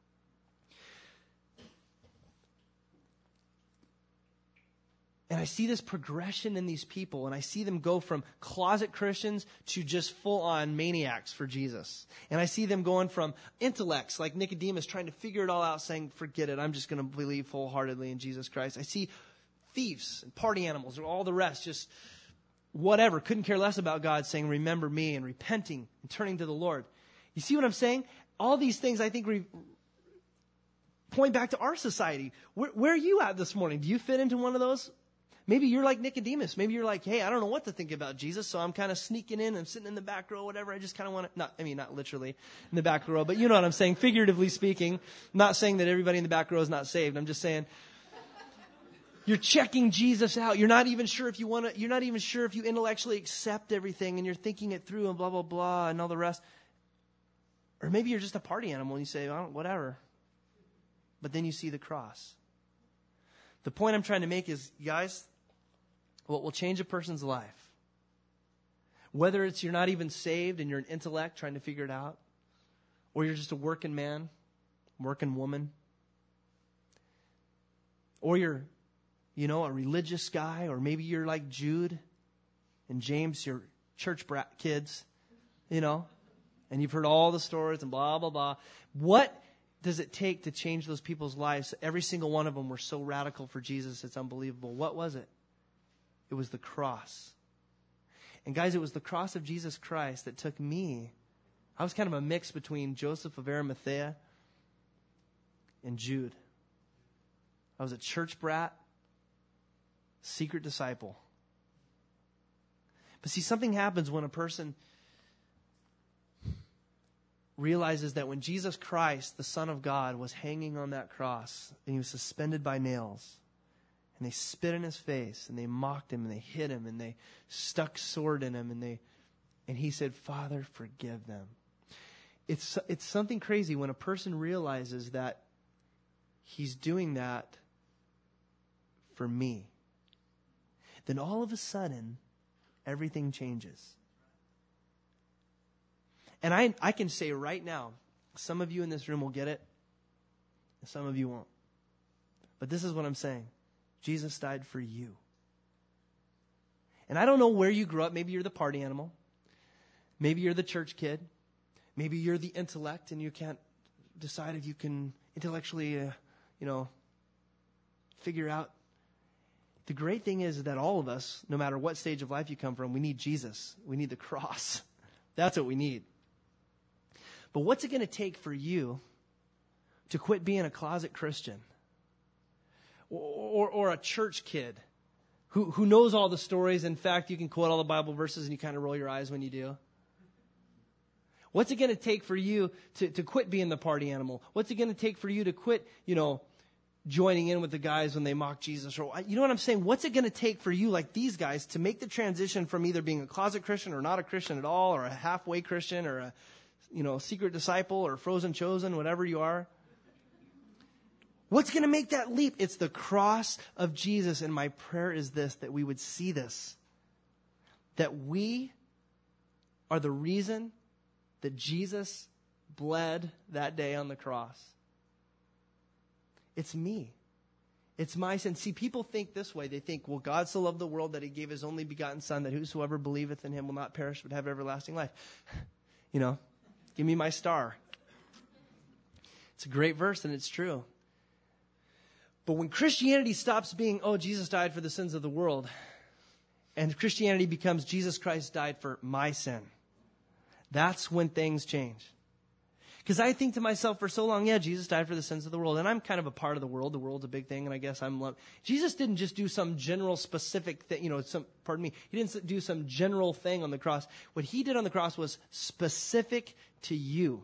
S1: And I see this progression in these people, and I see them go from closet Christians to just full-on maniacs for Jesus. And I see them going from intellects like Nicodemus trying to figure it all out, saying, forget it, I'm just going to believe wholeheartedly in Jesus Christ. I see thieves and party animals and all the rest, just whatever, couldn't care less about God, saying, remember me, and repenting and turning to the Lord. You see what I'm saying? All these things, I think, re- point back to our society. Where, where are you at this morning? Do you fit into one of those? Maybe you're like Nicodemus. Maybe you're like, hey, I don't know what to think about Jesus, so I'm kind of sneaking in. I'm sitting in the back row, whatever. I just kind of want to, not, I mean, not literally in the back row, but you know what I'm saying, figuratively speaking. I'm not saying that everybody in the back row is not saved. I'm just saying you're checking Jesus out. You're not even sure if you want to, you're not even sure if you intellectually accept everything, and you're thinking it through and blah, blah, blah, and all the rest. Or maybe you're just a party animal and you say, oh, whatever. But then you see the cross. The point I'm trying to make is, guys, what will change a person's life, whether it's you're not even saved and you're an intellect trying to figure it out, or you're just a working man, working woman, or you're, you know, a religious guy, or maybe you're like Jude and James, you're church brat kids, you know, and you've heard all the stories and blah, blah, blah. What does it take to change those people's lives? Every single one of them were so radical for Jesus, it's unbelievable. What was it? It was the cross. And guys, it was the cross of Jesus Christ that took me. I was kind of a mix between Joseph of Arimathea and Jude. I was a church brat, secret disciple. But see, something happens when a person realizes that when Jesus Christ, the Son of God, was hanging on that cross and he was suspended by nails, and they spit in his face, and they mocked him, and they hit him, and they stuck sword in him, and they, and he said, Father, forgive them. It's, it's something crazy when a person realizes that he's doing that for me. Then all of a sudden, everything changes. And I, I can say right now, some of you in this room will get it, and some of you won't. But this is what I'm saying. Jesus died for you. And I don't know where you grew up. Maybe you're the party animal. Maybe you're the church kid. Maybe you're the intellect and you can't decide if you can intellectually, uh, you know, figure out. The great thing is that all of us, no matter what stage of life you come from, we need Jesus. We need the cross. That's what we need. But what's it going to take for you to quit being a closet Christian? Or, or a church kid who, who knows all the stories. In fact, you can quote all the Bible verses and you kind of roll your eyes when you do. What's it going to take for you to, to quit being the party animal? What's it going to take for you to quit, you know, joining in with the guys when they mock Jesus? Or, you know what I'm saying? What's it going to take for you, like these guys, to make the transition from either being a closet Christian or not a Christian at all, or a halfway Christian, or a, you know, secret disciple, or frozen chosen, whatever you are? What's going to make that leap? It's the cross of Jesus. And my prayer is this, that we would see this. That we are the reason that Jesus bled that day on the cross. It's me. It's my sin. See, people think this way. They think, well, God so loved the world that he gave his only begotten Son, that whosoever believeth in him will not perish but have everlasting life. You know, give me my star. It's a great verse and it's true. But when Christianity stops being, oh, Jesus died for the sins of the world, and Christianity becomes Jesus Christ died for my sin, that's when things change. Because I think to myself for so long, yeah, Jesus died for the sins of the world. And I'm kind of a part of the world. The world's a big thing, and I guess I'm... Lo- Jesus didn't just do some general specific thing, you know, some, pardon me, he didn't do some general thing on the cross. What he did on the cross was specific to you.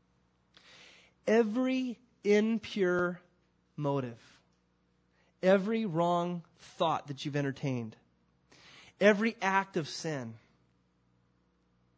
S1: Every impure motive, every wrong thought that you've entertained, every act of sin,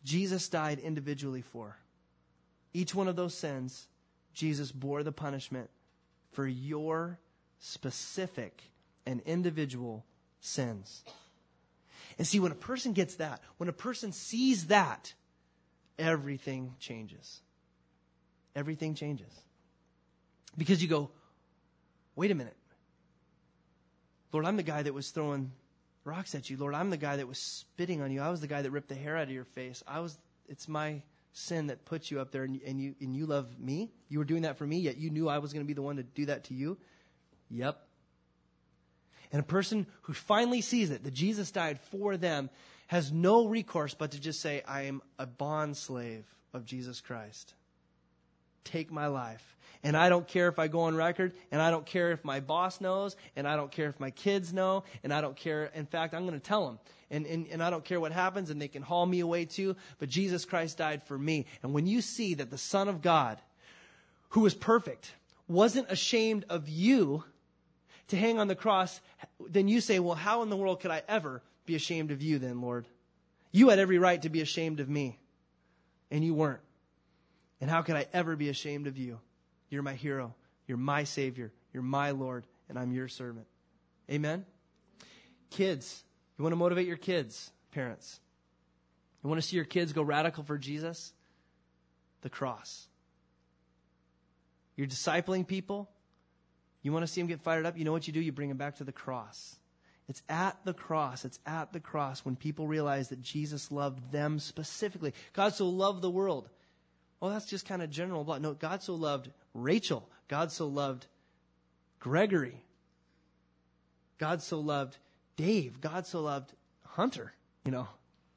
S1: Jesus died individually for. Each one of those sins, Jesus bore the punishment for your specific and individual sins. And see, when a person gets that, when a person sees that, everything changes. Everything changes. Because you go, wait a minute. Lord, I'm the guy that was throwing rocks at you. Lord, I'm the guy that was spitting on you. I was the guy that ripped the hair out of your face. I was. It's my sin that put you up there, and, and you and you love me. You were doing that for me, yet you knew I was going to be the one to do that to you. Yep. And a person who finally sees it, that Jesus died for them, has no recourse but to just say, I am a bond slave of Jesus Christ. Take my life. And I don't care if I go on record, and I don't care if my boss knows, and I don't care if my kids know, and I don't care. In fact, I'm going to tell them. And, and, and I don't care what happens, and they can haul me away too, but Jesus Christ died for me. And when you see that the Son of God, who was perfect, wasn't ashamed of you to hang on the cross, then you say, well, how in the world could I ever be ashamed of you then, Lord? You had every right to be ashamed of me, and you weren't. And how could I ever be ashamed of you? You're my hero. You're my Savior. You're my Lord, and I'm your servant. Amen? Kids, you want to motivate your kids, parents. You want to see your kids go radical for Jesus? The cross. You're discipling people. You want to see them get fired up? You know what you do? You bring them back to the cross. It's at the cross. It's at the cross when people realize that Jesus loved them specifically. God so loved the world. Well, that's just kind of general. No, God so loved Rachel. God so loved Gregory. God so loved Dave. God so loved Hunter, you know.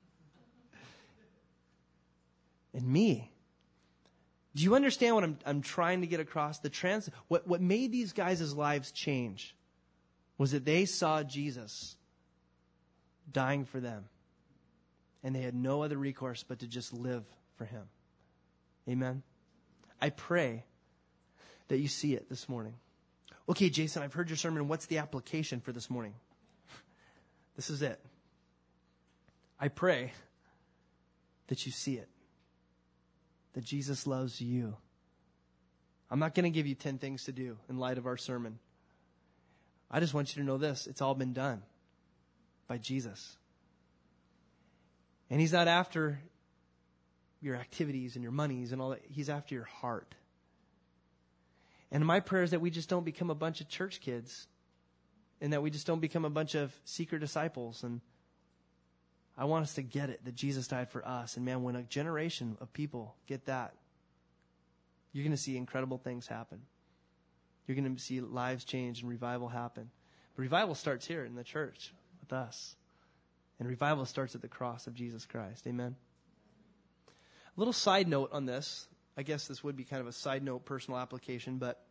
S1: And me. Do you understand what I'm, I'm trying to get across? The trans, what, what made these guys' lives change was that they saw Jesus dying for them. And they had no other recourse but to just live for him. Amen. I pray that you see it this morning. Okay, Jason, I've heard your sermon. What's the application for this morning? This is it. I pray that you see it. That Jesus loves you. I'm not going to give you ten things to do in light of our sermon. I just want you to know this. It's all been done by Jesus. And he's not after your activities and your monies and all that. He's after your heart. And my prayer is that we just don't become a bunch of church kids and that we just don't become a bunch of secret disciples. And I want us to get it that Jesus died for us. And man, when a generation of people get that, you're going to see incredible things happen. You're going to see lives change and revival happen. But revival starts here in the church with us. And revival starts at the cross of Jesus Christ. Amen. A little side note on this. I guess this would be kind of a side note personal application, but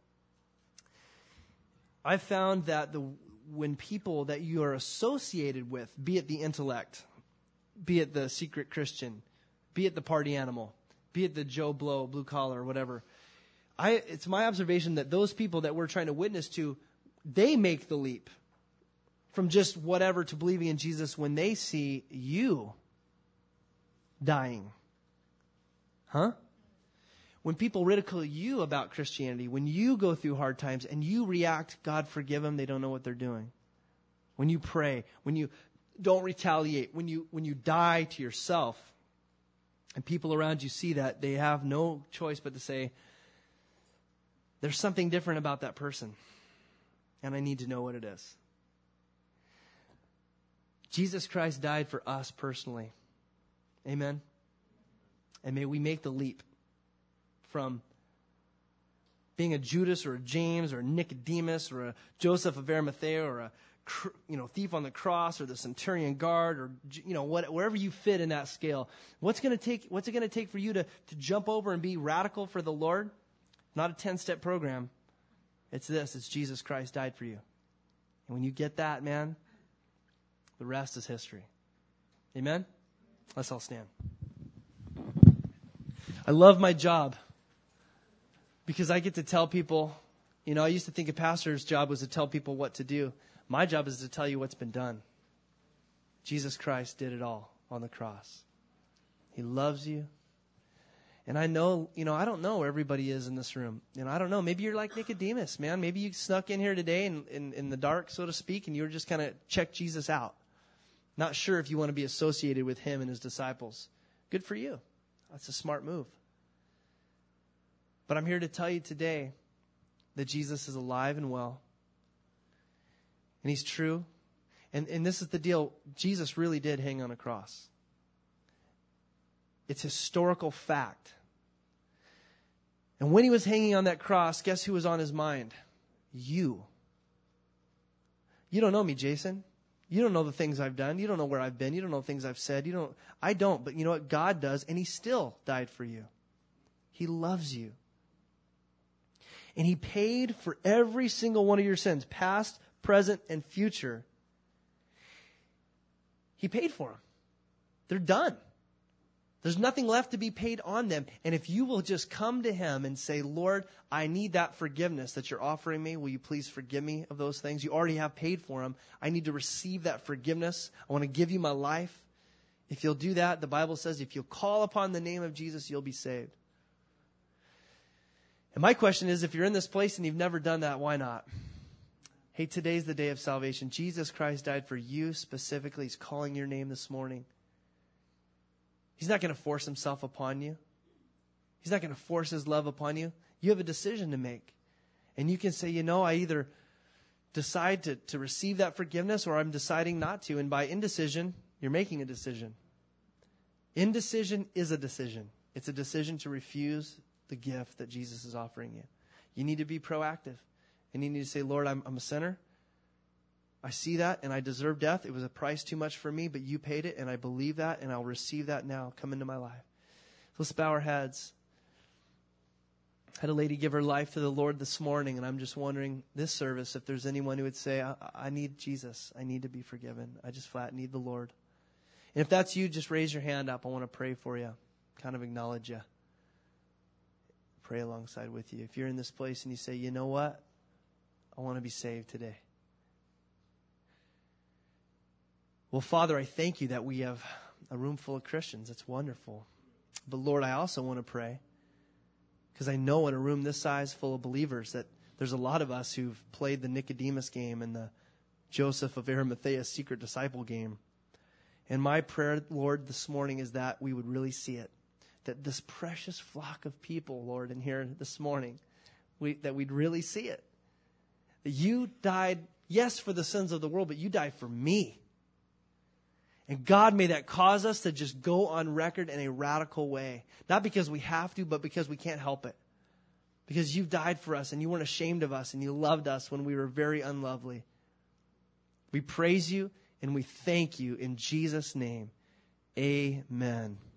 S1: I've found that the when people that you are associated with, be it the intellect, be it the secret Christian, be it the party animal, be it the Joe Blow, blue collar, or whatever, I, it's my observation that those people that we're trying to witness to, they make the leap from just whatever to believing in Jesus when they see you dying. Huh? When people ridicule you about Christianity, when you go through hard times and you react, God forgive them, they don't know what they're doing. When you pray, when you don't retaliate, when you when you die to yourself, and people around you see that, they have no choice but to say, there's something different about that person, and I need to know what it is. Jesus Christ died for us personally. Amen? And may we make the leap from being a Judas or a James or a Nicodemus or a Joseph of Arimathea or a you know thief on the cross or the centurion guard or you know what, wherever you fit in that scale. What's going to take? What's it going to take for you to to jump over and be radical for the Lord? Not a ten-step program. It's this. It's Jesus Christ died for you. And when you get that, man, the rest is history. Amen? Let's all stand. I love my job because I get to tell people, you know, I used to think a pastor's job was to tell people what to do. My job is to tell you what's been done. Jesus Christ did it all on the cross. He loves you. And I know, you know, I don't know where everybody is in this room. You know, I don't know. Maybe you're like Nicodemus, man. Maybe you snuck in here today in, in, in the dark, so to speak, and you were just kind of check Jesus out. Not sure if you want to be associated with him and his disciples. Good for you. That's a smart move. But I'm here to tell you today that Jesus is alive and well. And he's true. And, and this is the deal. Jesus really did hang on a cross. It's historical fact. And when he was hanging on that cross, guess who was on his mind? You. You don't know me, Jason. You don't know the things I've done. You don't know where I've been. You don't know the things I've said. You don't. I don't. But you know what? God does, and he still died for you. He loves you. And he paid for every single one of your sins, past, present, and future. He paid for them. They're done. There's nothing left to be paid on them. And if you will just come to him and say, Lord, I need that forgiveness that you're offering me. Will you please forgive me of those things? You already have paid for them. I need to receive that forgiveness. I want to give you my life. If you'll do that, the Bible says if you'll call upon the name of Jesus, you'll be saved. And my question is, if you're in this place and you've never done that, why not? Hey, today's the day of salvation. Jesus Christ died for you specifically. He's calling your name this morning. He's not going to force himself upon you. He's not going to force his love upon you. You have a decision to make. And you can say, you know, I either decide to, to receive that forgiveness or I'm deciding not to. And by indecision, you're making a decision. Indecision is a decision. It's a decision to refuse the gift that Jesus is offering you. You need to be proactive. And you need to say, Lord, I'm, I'm a sinner. I see that and I deserve death. It was a price too much for me, but you paid it and I believe that and I'll receive that now. Come into my life. So let's bow our heads. I had a lady give her life to the Lord this morning, and I'm just wondering this service if there's anyone who would say, I, I need Jesus. I need to be forgiven. I just flat need the Lord. And if that's you, just raise your hand up. I want to pray for you, kind of acknowledge you. Pray alongside with you. If you're in this place and you say, you know what? I want to be saved today. Well, Father, I thank you that we have a room full of Christians. It's wonderful. But Lord, I also want to pray, because I know in a room this size full of believers that there's a lot of us who've played the Nicodemus game and the Joseph of Arimathea secret disciple game. And my prayer, Lord, this morning is that we would really see it. That this precious flock of people, Lord, in here this morning, we, that we'd really see it. That you died, yes, for the sins of the world, but you died for me. And God, may that cause us to just go on record in a radical way. Not because we have to, but because we can't help it. Because you've died for us and you weren't ashamed of us and you loved us when we were very unlovely. We praise you and we thank you in Jesus' name. Amen.